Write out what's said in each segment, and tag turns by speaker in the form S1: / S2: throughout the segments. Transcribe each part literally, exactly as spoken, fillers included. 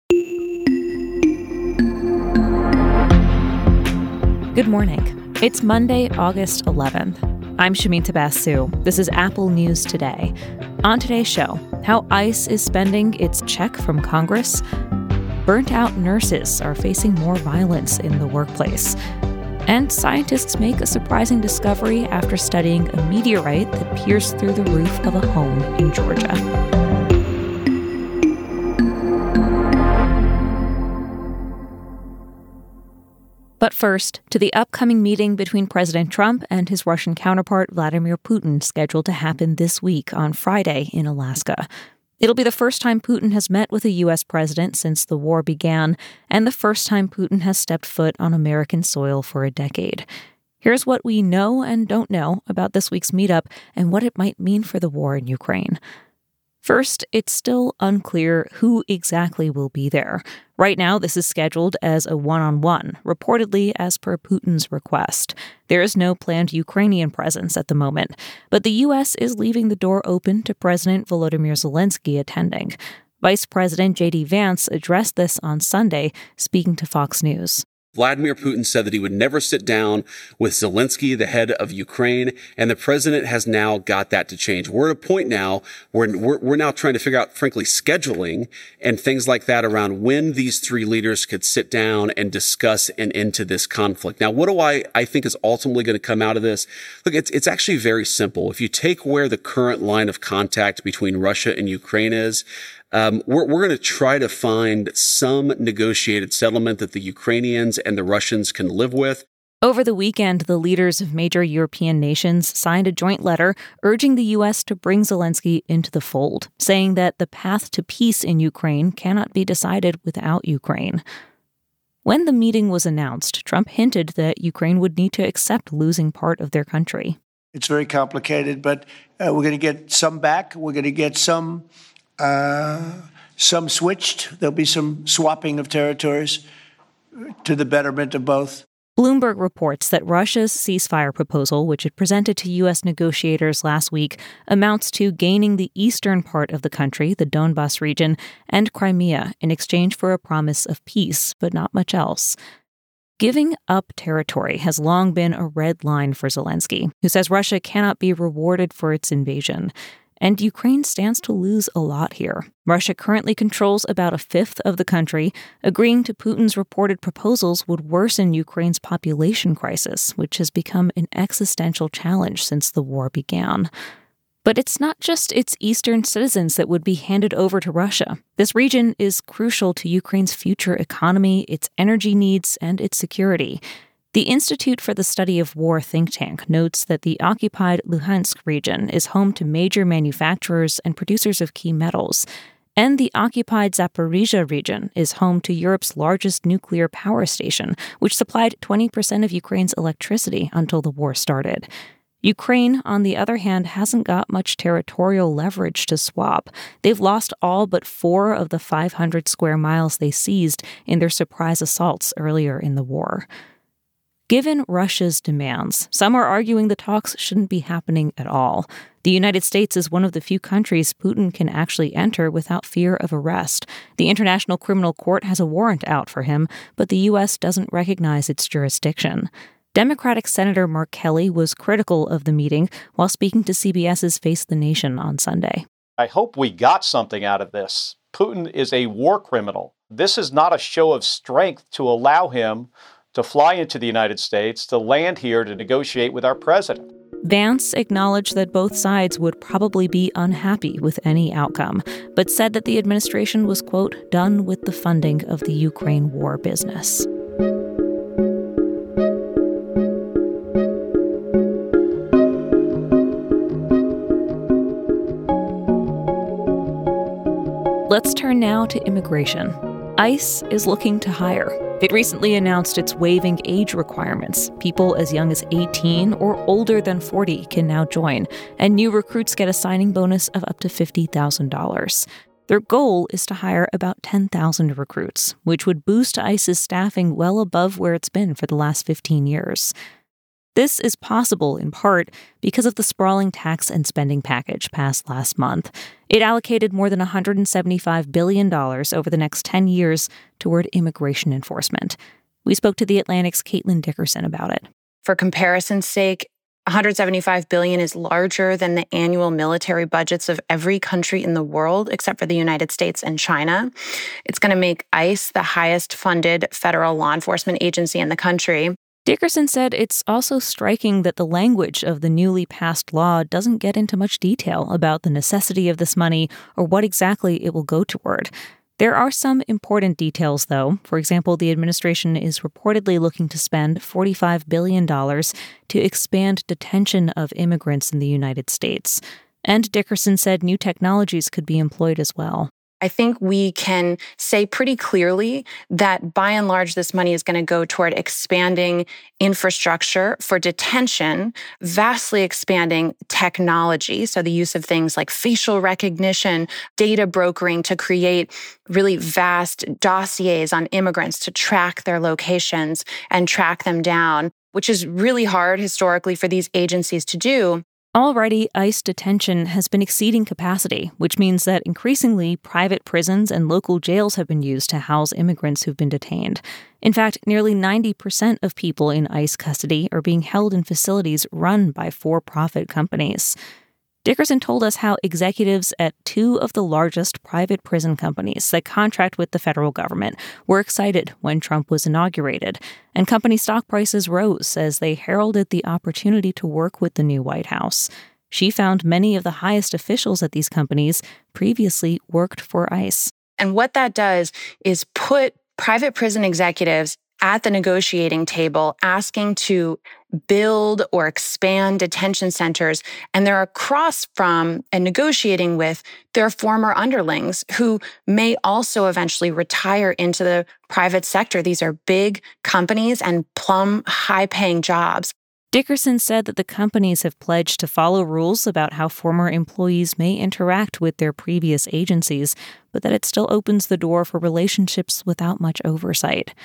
S1: Good morning. It's Monday, August eleventh. I'm Shameen Tabassu. This is Apple News Today. On today's show, how ICE is spending its check from Congress. Burnt-out nurses are facing more violence in the workplace. And scientists make a surprising discovery after studying a meteorite that pierced through the roof of a home in Georgia. But first, to the upcoming meeting between President Trump and his Russian counterpart Vladimir Putin, scheduled to happen this week on Friday in Alaska. It'll be the first time Putin has met with a U S president since the war began, and the first time Putin has stepped foot on American soil for a decade. Here's what we know and don't know about this week's meetup and what it might mean for the war in Ukraine. First, it's still unclear who exactly will be there. Right now, this is scheduled as a one-on-one, reportedly as per Putin's request. There is no planned Ukrainian presence at the moment, but the U S is leaving the door open to President Volodymyr Zelensky attending. Vice President J D Vance addressed this on Sunday, speaking to Fox News.
S2: Vladimir Putin said that he would never sit down with Zelensky, the head of Ukraine, and the president has now got that to change. We're at a point now where we're, we're now trying to figure out, frankly, scheduling and things like that around when these three leaders could sit down and discuss an end to this conflict. Now, what do I, I think is ultimately going to come out of this? Look, it's, it's actually very simple. If you take where the current line of contact between Russia and Ukraine is, Um, we're, we're going to try to find some negotiated settlement that the Ukrainians and the Russians can live with.
S1: Over the weekend, the leaders of major European nations signed a joint letter urging the U S to bring Zelensky into the fold, saying that the path to peace in Ukraine cannot be decided without Ukraine. When the meeting was announced, Trump hinted that Ukraine would need to accept losing part of their country.
S3: It's very complicated, but uh, we're going to get some back. We're going to get some Uh, some switched. There'll be some swapping of territories to the betterment of both.
S1: Bloomberg reports that Russia's ceasefire proposal, which it presented to U S negotiators last week, amounts to gaining the eastern part of the country, the Donbas region, and Crimea in exchange for a promise of peace, but not much else. Giving up territory has long been a red line for Zelensky, who says Russia cannot be rewarded for its invasion. And Ukraine stands to lose a lot here. Russia currently controls about a fifth of the country. Agreeing to Putin's reported proposals would worsen Ukraine's population crisis, which has become an existential challenge since the war began. But it's not just its eastern citizens that would be handed over to Russia. This region is crucial to Ukraine's future economy, its energy needs, and its security. The Institute for the Study of War think tank notes that the occupied Luhansk region is home to major manufacturers and producers of key metals, and the occupied Zaporizhzhia region is home to Europe's largest nuclear power station, which supplied twenty percent of Ukraine's electricity until the war started. Ukraine, on the other hand, hasn't got much territorial leverage to swap. They've lost all but four of the five hundred square miles they seized in their surprise assaults earlier in the war. Given Russia's demands, some are arguing the talks shouldn't be happening at all. The United States is one of the few countries Putin can actually enter without fear of arrest. The International Criminal Court has a warrant out for him, but the U S doesn't recognize its jurisdiction. Democratic Senator Mark Kelly was critical of the meeting while speaking to CBS's Face the Nation on Sunday.
S4: I hope we got something out of this. Putin is a war criminal. This is not a show of strength to allow him to fly into the United States, to land here to negotiate with our president.
S1: Vance acknowledged that both sides would probably be unhappy with any outcome, but said that the administration was, quote, done with the funding of the Ukraine war business. Let's turn now to immigration. ICE is looking to hire. It recently announced it's waiving age requirements. People as young as eighteen or older than forty can now join, and new recruits get a signing bonus of up to fifty thousand dollars. Their goal is to hire about ten thousand recruits, which would boost ICE's staffing well above where it's been for the last fifteen years. This is possible in part because of the sprawling tax and spending package passed last month. It allocated more than one hundred seventy-five billion dollars over the next ten years toward immigration enforcement. We spoke to The Atlantic's Caitlin Dickerson about it.
S5: For comparison's sake, one hundred seventy-five billion dollars is larger than the annual military budgets of every country in the world except for the United States and China. It's going to make ICE the highest funded federal law enforcement agency in the country.
S1: Dickerson said it's also striking that the language of the newly passed law doesn't get into much detail about the necessity of this money or what exactly it will go toward. There are some important details, though. For example, the administration is reportedly looking to spend forty-five billion dollars to expand detention of immigrants in the United States. And Dickerson said new technologies could be employed as well.
S5: I think we can say pretty clearly that by and large, this money is going to go toward expanding infrastructure for detention, vastly expanding technology. So the use of things like facial recognition, data brokering to create really vast dossiers on immigrants to track their locations and track them down, which is really hard historically for these agencies to do.
S1: Already, ICE detention has been exceeding capacity, which means that increasingly private prisons and local jails have been used to house immigrants who've been detained. In fact, nearly ninety percent of people in ICE custody are being held in facilities run by for-profit companies. Dickerson told us how executives at two of the largest private prison companies that contract with the federal government were excited when Trump was inaugurated, and company stock prices rose as they heralded the opportunity to work with the new White House. She found many of the highest officials at these companies previously worked for ICE.
S5: And what that does is put private prison executives at the negotiating table asking to build or expand detention centers, and they're across from and negotiating with their former underlings who may also eventually retire into the private sector. These are big companies and plumb high-paying jobs.
S1: Dickerson said that the companies have pledged to follow rules about how former employees may interact with their previous agencies, but that it still opens the door for relationships without much oversight.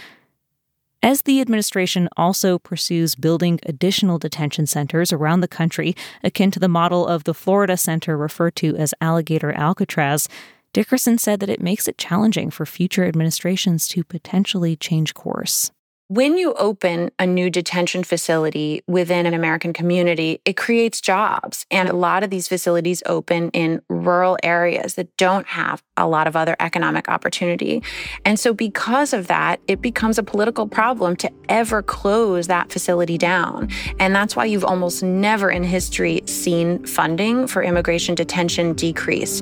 S1: As the administration also pursues building additional detention centers around the country, akin to the model of the Florida center referred to as Alligator Alcatraz, Dickerson said that it makes it challenging for future administrations to potentially change course.
S5: When you open a new detention facility within an American community, it creates jobs. And a lot of these facilities open in rural areas that don't have a lot of other economic opportunity. And so because of that, it becomes a political problem to ever close that facility down. And that's why you've almost never in history seen funding for immigration detention decrease.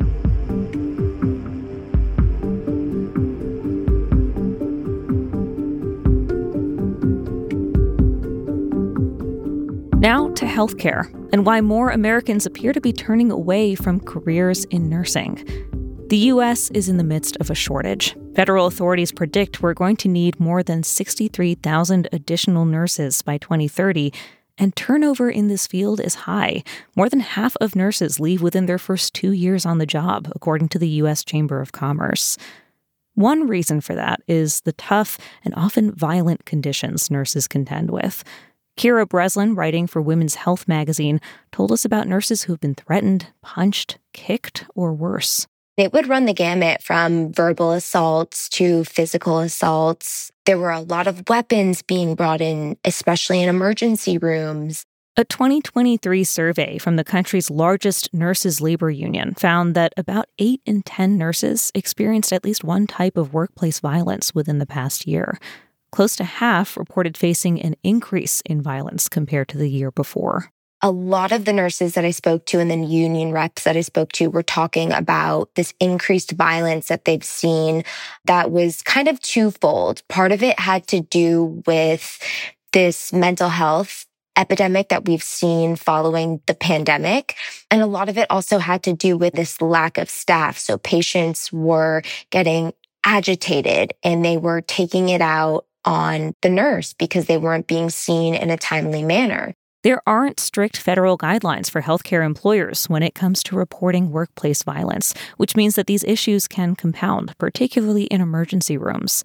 S1: Now to healthcare, and why more Americans appear to be turning away from careers in nursing. The U S is in the midst of a shortage. Federal authorities predict we're going to need more than sixty-three thousand additional nurses by twenty thirty, and turnover in this field is high. More than half of nurses leave within their first two years on the job, according to the U S Chamber of Commerce. One reason for that is the tough and often violent conditions nurses contend with. Kira Breslin, writing for Women's Health magazine, told us about nurses who've been threatened, punched, kicked, or worse.
S6: It would run the gamut from verbal assaults to physical assaults. There were a lot of weapons being brought in, especially in emergency rooms.
S1: A twenty twenty-three survey from the country's largest nurses' labor union found that about eight in ten nurses experienced at least one type of workplace violence within the past year. Close to half reported facing an increase in violence compared to the year before.
S6: A lot of the nurses that I spoke to and the union reps that I spoke to were talking about this increased violence that they've seen that was kind of twofold. Part of it had to do with this mental health epidemic that we've seen following the pandemic. And a lot of it also had to do with this lack of staff. So patients were getting agitated and they were taking it out on the nurse because they weren't being seen in a timely manner.
S1: There aren't strict federal guidelines for healthcare employers when it comes to reporting workplace violence, which means that these issues can compound, particularly in emergency rooms.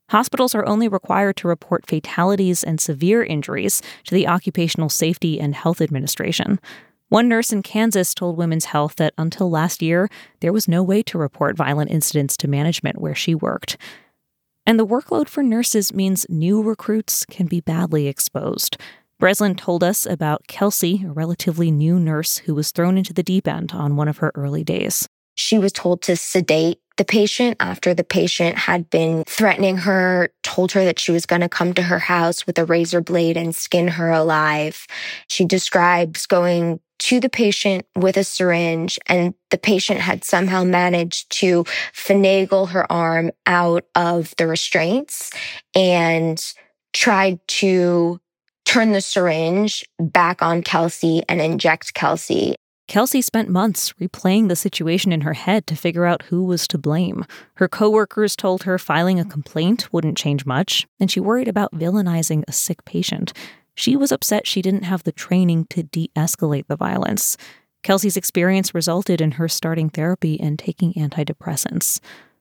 S1: Hospitals are only required to report fatalities and severe injuries to the Occupational Safety and Health Administration. One nurse in Kansas told Women's Health that until last year, there was no way to report violent incidents to management where she worked. And the workload for nurses means new recruits can be badly exposed. Breslin told us about Kelsey, a relatively new nurse who was thrown into the deep end on one of her early days.
S6: She was told to sedate the patient after the patient had been threatening her, told her that she was going to come to her house with a razor blade and skin her alive. She describes going to the patient with a syringe, and the patient had somehow managed to finagle her arm out of the restraints and tried to turn the syringe back on Kelsey and inject Kelsey.
S1: Kelsey spent months replaying the situation in her head to figure out who was to blame. Her coworkers told her filing a complaint wouldn't change much, and she worried about villainizing a sick patient. She was upset she didn't have the training to de-escalate the violence. Kelsey's experience resulted in her starting therapy and taking antidepressants.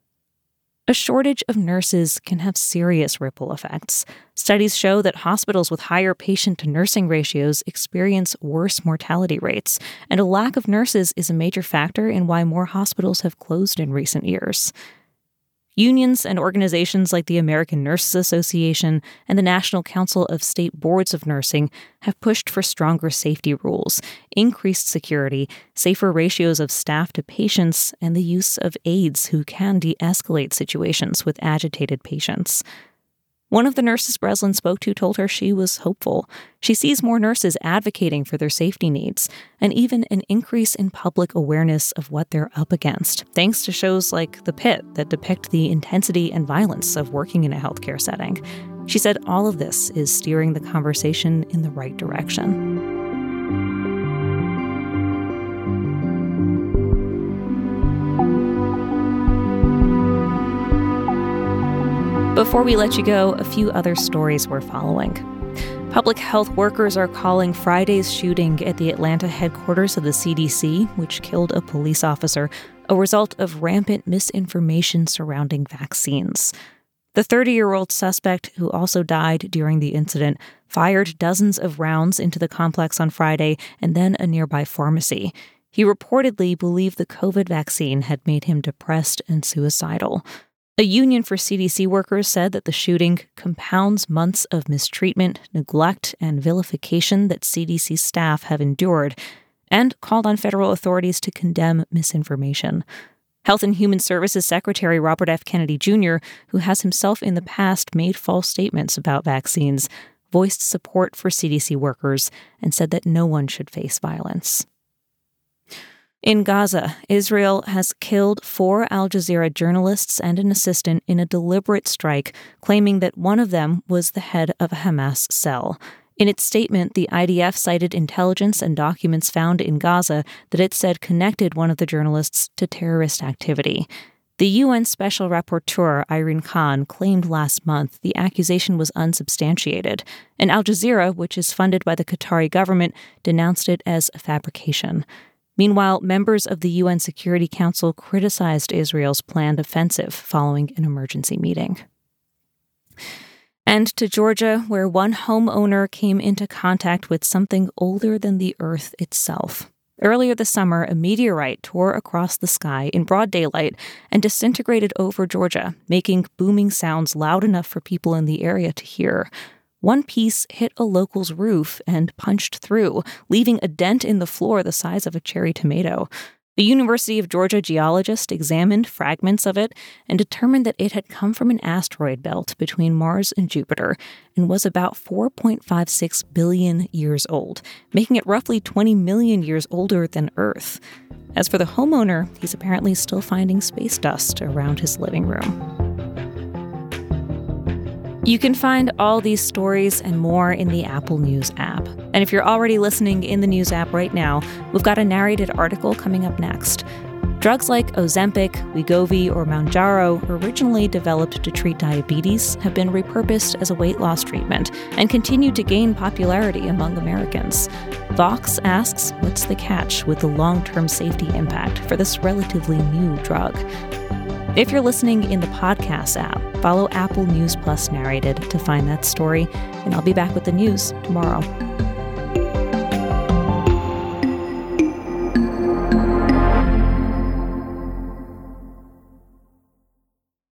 S1: A shortage of nurses can have serious ripple effects. Studies show that hospitals with higher patient-to-nursing ratios experience worse mortality rates, and a lack of nurses is a major factor in why more hospitals have closed in recent years. Unions and organizations like the American Nurses Association and the National Council of State Boards of Nursing have pushed for stronger safety rules, increased security, safer ratios of staff to patients, and the use of aides who can de-escalate situations with agitated patients. One of the nurses Breslin spoke to told her she was hopeful. She sees more nurses advocating for their safety needs, and even an increase in public awareness of what they're up against, thanks to shows like The Pit that depict the intensity and violence of working in a healthcare setting. She said all of this is steering the conversation in the right direction. Before we let you go, a few other stories we're following. Public health workers are calling Friday's shooting at the Atlanta headquarters of the C D C, which killed a police officer, a result of rampant misinformation surrounding vaccines. The thirty-year-old suspect, who also died during the incident, fired dozens of rounds into the complex on Friday and then a nearby pharmacy. He reportedly believed the COVID vaccine had made him depressed and suicidal. A union for C D C workers said that the shooting compounds months of mistreatment, neglect, and vilification that C D C staff have endured, and called on federal authorities to condemn misinformation. Health and Human Services Secretary Robert F. Kennedy Junior, who has himself in the past made false statements about vaccines, voiced support for C D C workers and said that no one should face violence. In Gaza, Israel has killed four Al Jazeera journalists and an assistant in a deliberate strike, claiming that one of them was the head of a Hamas cell. In its statement, the I D F cited intelligence and documents found in Gaza that it said connected one of the journalists to terrorist activity. The U N Special Rapporteur Irene Khan claimed last month the accusation was unsubstantiated, and Al Jazeera, which is funded by the Qatari government, denounced it as a fabrication. Meanwhile, members of the U N Security Council criticized Israel's planned offensive following an emergency meeting. And to Georgia, where one homeowner came into contact with something older than the Earth itself. Earlier this summer, a meteorite tore across the sky in broad daylight and disintegrated over Georgia, making booming sounds loud enough for people in the area to hear. One piece hit a local's roof and punched through, leaving a dent in the floor the size of a cherry tomato. A University of Georgia geologist examined fragments of it and determined that it had come from an asteroid belt between Mars and Jupiter and was about four point five six billion years old, making it roughly twenty million years older than Earth. As for the homeowner, he's apparently still finding space dust around his living room. You can find all these stories and more in the Apple News app. And if you're already listening in the News app right now, we've got a narrated article coming up next. Drugs like Ozempic, Wegovy, or Mounjaro, originally developed to treat diabetes, have been repurposed as a weight loss treatment and continue to gain popularity among Americans. Vox asks, what's the catch with the long-term safety impact for this relatively new drug? If you're listening in the podcast app, Follow Apple News Plus Narrated to find that story, and I'll be back with the news tomorrow.